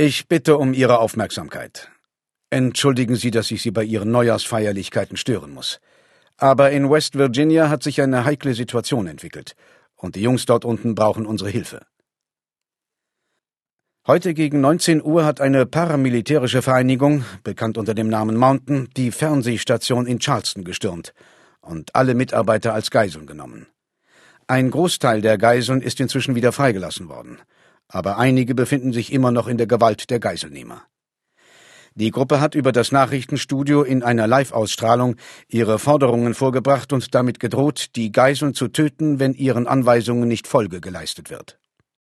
Ich bitte um Ihre Aufmerksamkeit. Entschuldigen Sie, dass ich Sie bei Ihren Neujahrsfeierlichkeiten stören muss. Aber in West Virginia hat sich eine heikle Situation entwickelt. Und die Jungs dort unten brauchen unsere Hilfe. Heute gegen 19 Uhr hat eine paramilitärische Vereinigung, bekannt unter dem Namen Mountain, die Fernsehstation in Charleston gestürmt und alle Mitarbeiter als Geiseln genommen. Ein Großteil der Geiseln ist inzwischen wieder freigelassen worden, aber einige befinden sich immer noch in der Gewalt der Geiselnehmer. Die Gruppe hat über das Nachrichtenstudio in einer Live-Ausstrahlung ihre Forderungen vorgebracht und damit gedroht, die Geiseln zu töten, wenn ihren Anweisungen nicht Folge geleistet wird.